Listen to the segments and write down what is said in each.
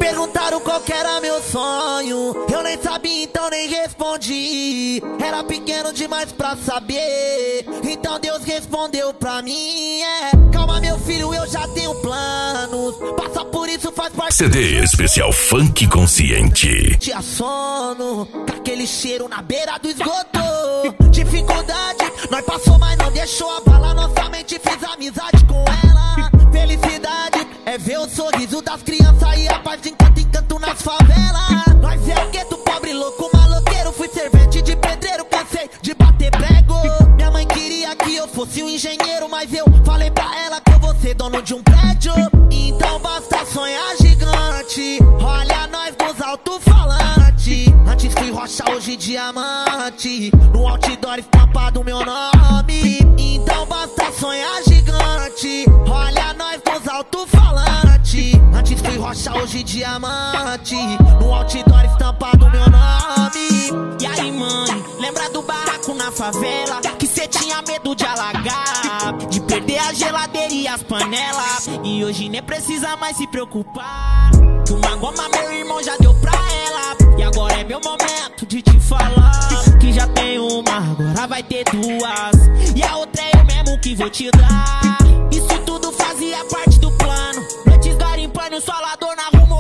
perguntaram qual que era meu sonho, eu nem sabia, então nem respondi. Era pequeno demais pra saber, então Deus respondeu pra mim. Calma meu filho, eu já tenho planos, passa por isso, faz parte. CD especial Funk Consciente. Tinha sono, com aquele cheiro na beira do esgoto. Dificuldade, nós passou, mas não deixou abalar nossa mente, fiz amizade com ela. Felicidade é ver o sorriso das crianças e a paz de encanto em canto nas favelas. Nós é o gueto, pobre, louco, maloqueiro. Fui servente de pedreiro, cansei de bater prego. Minha mãe queria que eu fosse um engenheiro, mas eu falei pra ela que eu vou ser dono de um prédio. Então basta sonhar gigante, olha nós nos alto-falantes. Antes fui rocha, hoje diamante, no outdoor estampado meu nome. Então basta sonhar gigante, olha nós nos alto-falantes. Antes fui rocha, hoje diamante, no outdoor estampado meu nome. E aí mãe, lembra do barraco na favela, que cê tinha medo de alagar, de perder a geladeira e as panelas. E hoje nem precisa mais se preocupar, que uma goma meu irmão já deu pra ela. E agora é meu momento de te falar, que já tem uma, agora vai ter duas, e a outra é eu mesmo que vou te dar. Isso tudo fazia parte do plano, noites garimpando, solador não arrumou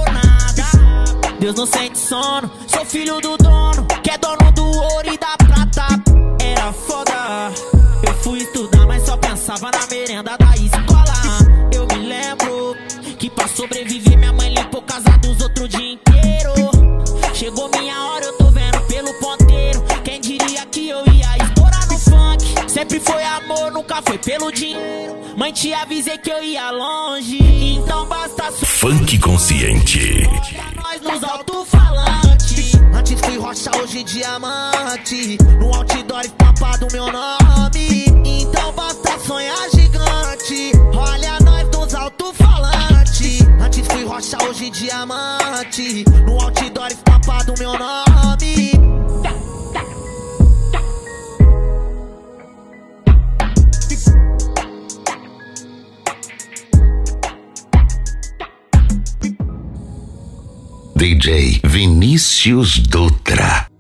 nada. Deus não sente sono, sou filho do dono, que é dono do ouro e da prata. Era foda, eu fui estudar, mas só pensava na merenda da escola. Eu me lembro que pra sobreviver minha mãe limpou casa dos outros o dia inteiro. Chegou minha hora, eu tô vendo pelo ponteiro, quem diria que eu ia estourar no funk. Sempre foi amor, nunca foi pelo dinheiro, mãe te avisei que eu ia longe. Então basta Funk Consciente. nós nos alto-falantes. Antes fui rocha, hoje diamante, no outdoor estampado meu nome. Então basta sonhar gigante, olha nós nos alto-falantes. Antes fui rocha, hoje diamante, no outdoor estampado meu nome. DJ Vinícius Dutra.